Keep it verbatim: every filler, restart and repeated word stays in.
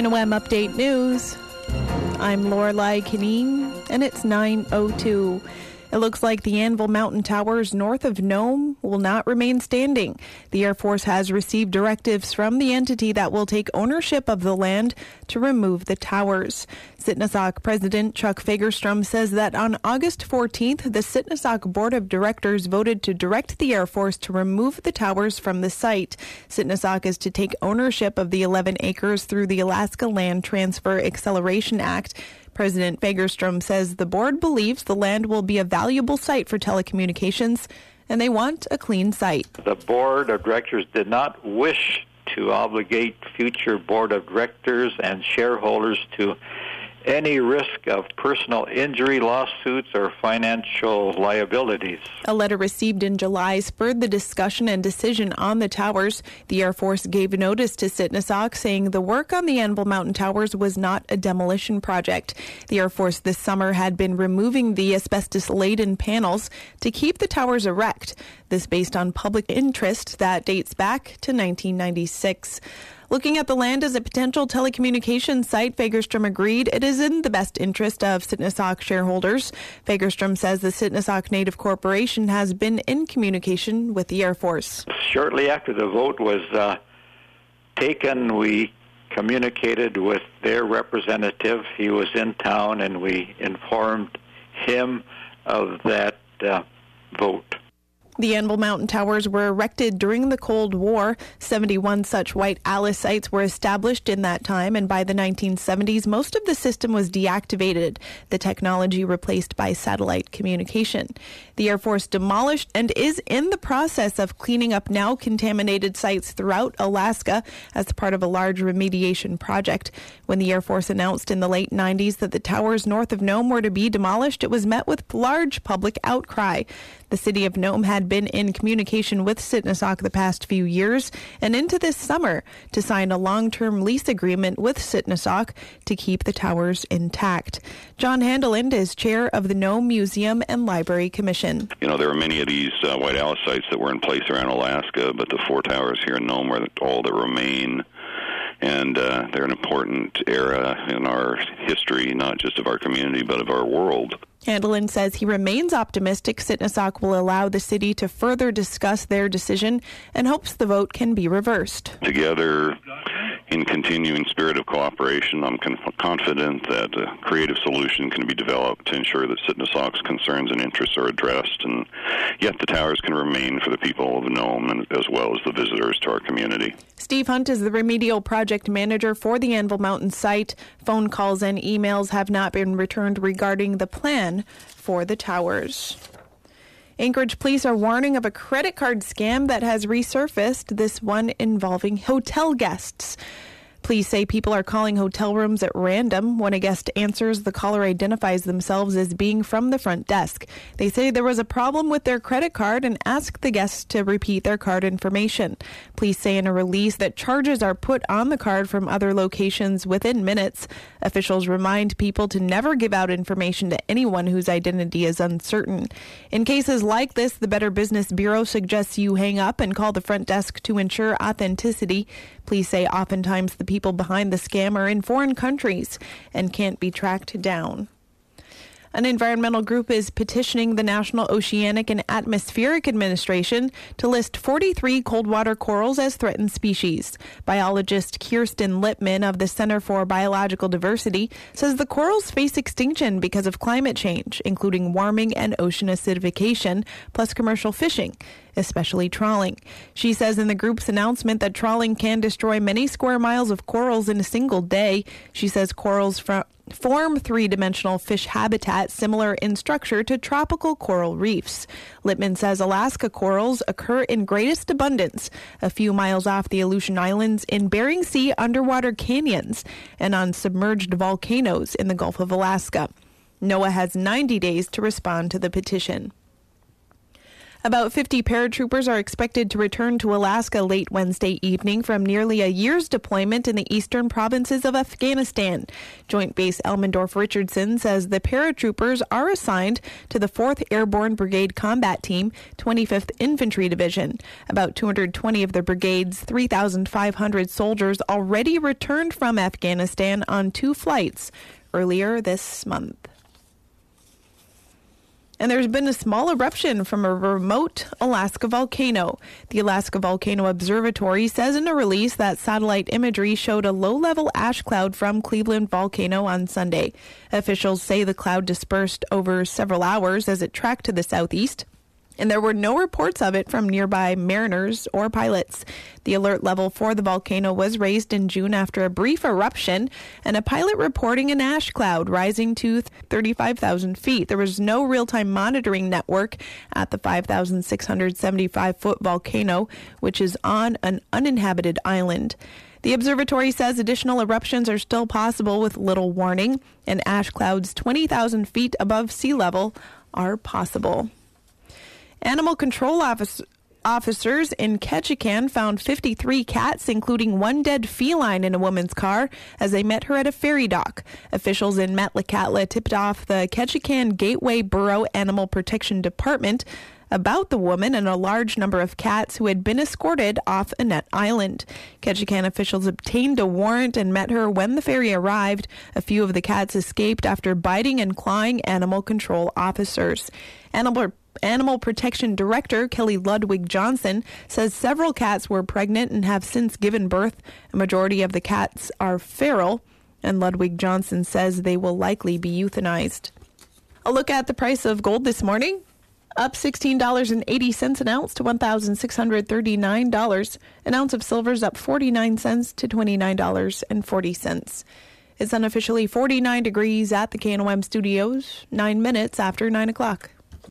K N O M Update News. I'm Lorelei Kineen, and it's nine oh two. It looks like the Anvil Mountain Towers north of Nome will not remain standing. The Air Force has received directives from the entity that will take ownership of the land to remove the towers. Sitnasock President Chuck Fagerstrom says that on August fourteenth, the Sitnasock Board of Directors voted to direct the Air Force to remove the towers from the site. Sitnasock is to take ownership of the eleven acres through the Alaska Land Transfer Acceleration Act. President Fagerstrom says the board believes the land will be a valuable site for telecommunications, and they want a clean site. The board of directors did not wish to obligate future board of directors and shareholders to any risk of personal injury, lawsuits, or financial liabilities. A letter received in July spurred the discussion and decision on the towers. The Air Force gave notice to Sitnasock saying the work on the Anvil Mountain Towers was not a demolition project. The Air Force this summer had been removing the asbestos-laden panels to keep the towers erect. This based on public interest that dates back to nineteen ninety-six. Looking at the land as a potential telecommunications site, Fagerstrom agreed it is in the best interest of Sitnasock shareholders. Fagerstrom says the Sitnasock Native Corporation has been in communication with the Air Force. Shortly after the vote was uh, taken, we communicated with their representative. He was in town, and we informed him of that uh, vote. The Anvil Mountain Towers were erected during the Cold War. seventy-one such White Alice sites were established in that time, and by the nineteen seventies, most of the system was deactivated, the technology replaced by satellite communication. The Air Force demolished and is in the process of cleaning up now contaminated sites throughout Alaska as part of a large remediation project. When the Air Force announced in the late nineties that the towers north of Nome were to be demolished, it was met with large public outcry. The city of Nome had been in communication with Sitnasock the past few years and into this summer to sign a long-term lease agreement with Sitnasock to keep the towers intact. John Handeland is chair of the Nome Museum and Library Commission. You know, there are many of these uh, White Alice sites that were in place around Alaska, but the four towers here in Nome are all that remain. And uh, they're an important era in our history, not just of our community, but of our world. Handeland says he remains optimistic Sitnasock will allow the city to further discuss their decision and hopes the vote can be reversed. Together, in continuing spirit of cooperation, I'm con- confident that a creative solution can be developed to ensure that Sitnasock's concerns and interests are addressed, and yet the towers can remain for the people of Nome and as well as the visitors to our community. Steve Hunt is the remedial project manager for the Anvil Mountain site. Phone calls and emails have not been returned regarding the plan for the towers. Anchorage police are warning of a credit card scam that has resurfaced, this one involving hotel guests. Police say people are calling hotel rooms at random. When a guest answers, the caller identifies themselves as being from the front desk. They say there was a problem with their credit card and ask the guests to repeat their card information. Police say in a release that charges are put on the card from other locations within minutes. Officials remind people to never give out information to anyone whose identity is uncertain. In cases like this, the Better Business Bureau suggests you hang up and call the front desk to ensure authenticity. Police say oftentimes the people behind the scam are in foreign countries and can't be tracked down. An environmental group is petitioning the National Oceanic and Atmospheric Administration to list forty-three cold water corals as threatened species. Biologist Kirsten Lippman of the Center for Biological Diversity says the corals face extinction because of climate change, including warming and ocean acidification, plus commercial fishing, especially trawling. She says in the group's announcement that trawling can destroy many square miles of corals in a single day. She says corals from form three-dimensional fish habitat similar in structure to tropical coral reefs. Lippman says Alaska corals occur in greatest abundance a few miles off the Aleutian Islands in Bering Sea underwater canyons and on submerged volcanoes in the Gulf of Alaska. NOAA has ninety days to respond to the petition. About fifty paratroopers are expected to return to Alaska late Wednesday evening from nearly a year's deployment in the eastern provinces of Afghanistan. Joint Base Elmendorf-Richardson says the paratroopers are assigned to the fourth Airborne Brigade Combat Team, twenty-fifth Infantry Division. About two hundred twenty of the brigade's three thousand five hundred soldiers already returned from Afghanistan on two flights earlier this month. And there's been a small eruption from a remote Alaska volcano. The Alaska Volcano Observatory says in a release that satellite imagery showed a low-level ash cloud from Cleveland Volcano on Sunday. Officials say the cloud dispersed over several hours as it tracked to the southeast, and there were no reports of it from nearby mariners or pilots. The alert level for the volcano was raised in June after a brief eruption and a pilot reporting an ash cloud rising to thirty-five thousand feet. There was no real-time monitoring network at the five thousand six hundred seventy-five foot volcano, which is on an uninhabited island. The observatory says additional eruptions are still possible with little warning, and ash clouds twenty thousand feet above sea level are possible. Animal control office, officers in Ketchikan found fifty-three cats, including one dead feline, in a woman's car as they met her at a ferry dock. Officials in Metlakatla tipped off the Ketchikan Gateway Borough Animal Protection Department about the woman and a large number of cats who had been escorted off Annette Island. Ketchikan officials obtained a warrant and met her when the ferry arrived. A few of the cats escaped after biting and clawing animal control officers. Animal Animal Protection Director Kelly Ludwig Johnson says several cats were pregnant and have since given birth. A majority of the cats are feral, and Ludwig Johnson says they will likely be euthanized. A look at the price of gold this morning. Up sixteen dollars and eighty cents an ounce to one thousand six hundred thirty-nine dollars. An ounce of silver is up forty-nine cents to twenty-nine dollars and forty cents. It's unofficially forty-nine degrees at the K N O M studios, nine minutes after nine o'clock.